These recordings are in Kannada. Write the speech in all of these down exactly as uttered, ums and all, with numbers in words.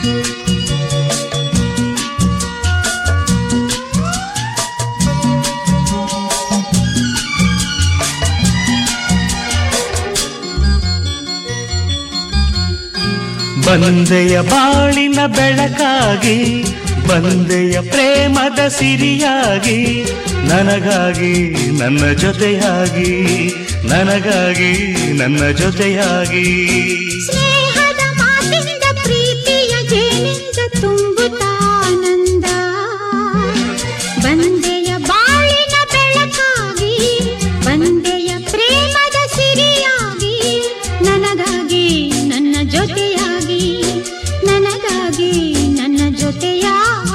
ಬಂದೆಯ ಬಾಳಿನ ಬೆಳಕಾಗಿ, ಬಂದೆಯ ಪ್ರೇಮದ ಸಿರಿಯಾಗಿ, ನನಗಾಗಿ ನನ್ನ ಜೊತೆಯಾಗಿ, ನನಗಾಗಿ ನನ್ನ ಜೊತೆಯಾಗಿ. ಸ್ನೇಹದ ಮಾತಿನಿಂದ ಪ್ರೀತಿಯ ಜೇನಿಂದ ತುಂಬುತ್ತಾನಂದ. ಬಂದೆಯ ಬಾಳಿನ ಬೆಳಕಾಗಿ, ಬಂದೆಯ ಪ್ರೇಮದ ಸಿರಿಯಾಗಿ, ನನಗಾಗಿ ನನ್ನ ಜೊತೆಯಾಗಿ, ನನಗಾಗಿ ನನ್ನ ಜೊತೆಯಾಗಿ.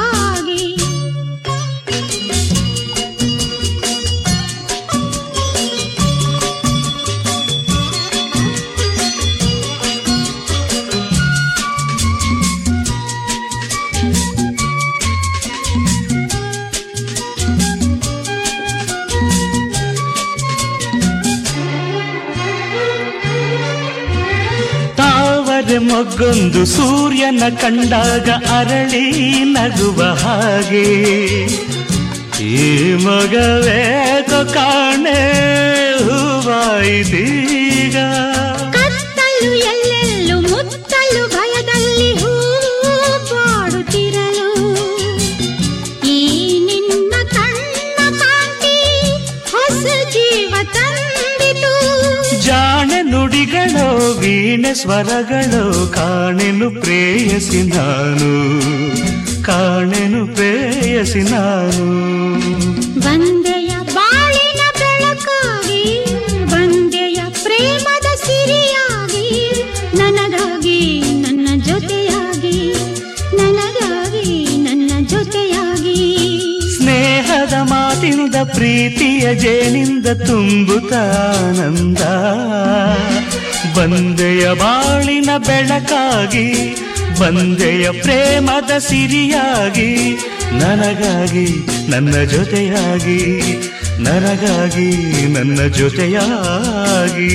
ಮೊಗ್ಗೊಂದು ಸೂರ್ಯನ ಕಂಡಾಗ ಅರಳಿ ನಗುವ ಹಾಗೆ, ಈ ಮಗವೇಕೋ ಕಾಣೆ ಹೂವಾಯಿತೀಗ. ಕತ್ತಲು ಎಲ್ಲೆಲ್ಲೂ ಮುತ್ತಲು ಭಯದಲ್ಲಿ ಹೂ ಬಾಡುತ್ತಿರಲು, ಈ ನಿನ್ನ ಕಣ್ಣ ಕಾಂತಿ ಹೊಸ ಜೀವ ತಂದಿತು. ಜಾಣೆ ನುಡಿಗಳೋ ವೀಣೆ ಸ್ವರಗಳೋ ಕಾಣೆನು ಪ್ರೇಯಸಿ ನಾನು, ಕಾಣೆನು ಪ್ರೇಯಸಿ ನಾನು. ಬಂದೆಯ ಬಾಳಿನ ಬೆಳಕಾಗಿ, ಬಂದೆಯ ಪ್ರೇಮದ ಸಿರಿಯಾಗಿ, ನನಗಾಗಿ ನನ್ನ ಜೊತೆಯಾಗಿ, ನನಗಾಗಿ ನನ್ನ ಜೊತೆಯಾಗಿ. ಸ್ನೇಹದ ಮಾತಿನಿಂದ ಪ್ರೀತಿಯ ಜೇನಿಂದ ತುಂಬುತ್ತಾನಂದ. ಬಂದೆಯ ಬಾಳಿನ ಬೆಳಕಾಗಿ, ಬಂದೆಯ ಪ್ರೇಮದ ಸಿರಿಯಾಗಿ, ನನಗಾಗಿ ನನ್ನ ಜೊತೆಯಾಗಿ, ನನಗಾಗಿ ನನ್ನ ಜೊತೆಯಾಗಿ.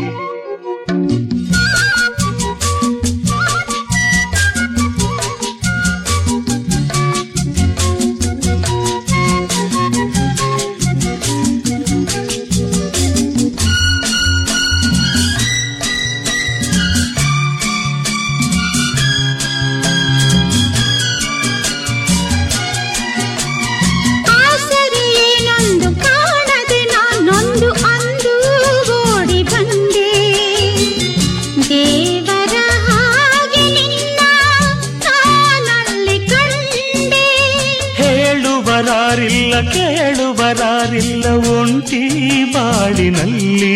ಕೇಳುವರಾರಿಲ್ಲ ಒಂಟಿ ಬಾಳಿನಲ್ಲಿ,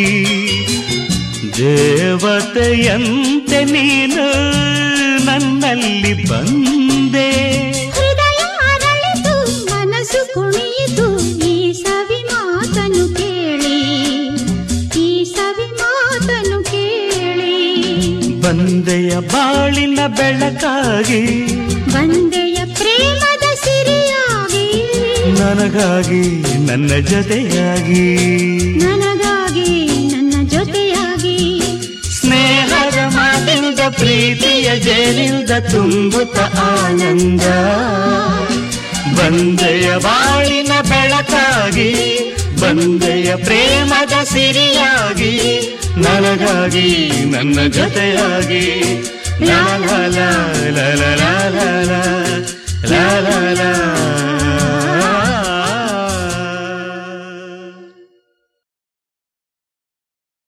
ದೇವತೆಯಂತೆ ನೀನು ನನ್ನಲ್ಲಿ ಬಂದೆ. ಹೃದಯ ಅರಳಿತು ಮನಸ್ಸು ಕುಣಿಯಿತು ಈ ಸವಿ ಮಾತನು ಕೇಳಿ, ಈ ಸವಿ ಮಾತನು ಕೇಳಿ. ಬಂದೆಯ ಬಾಳಿನ ಬೆಳಕಾಗಿ, ಬಂದೆಯ ಪ್ರೇಮದ ಸಿರಿಯಾಗಿ, ನನಗಾಗಿ ನನ್ನ ಜೊತೆಯಾಗಿ, ನನಗಾಗಿ ನನ್ನ ಜೊತೆಯಾಗಿ. ಸ್ನೇಹದ ಮಾತಿನಿಂದ ಪ್ರೀತಿಯ ಜೇನಿಂದ ತುಂಬುತ್ತ ಆನಂದ. ಬಂದೆಯ ಬಾಳಿನ ಬೆಳಕಾಗಿ, ಬಂದೆಯ ಪ್ರೇಮದ ಸಿರಿಯಾಗಿ, ನನಗಾಗಿ ನನ್ನ ಜೊತೆಯಾಗಿ. ಲಾ ಲಾ ಲಾ ಲಾ ಲಾ ಲಾ ಲಾ ಲಾ ಲಾ.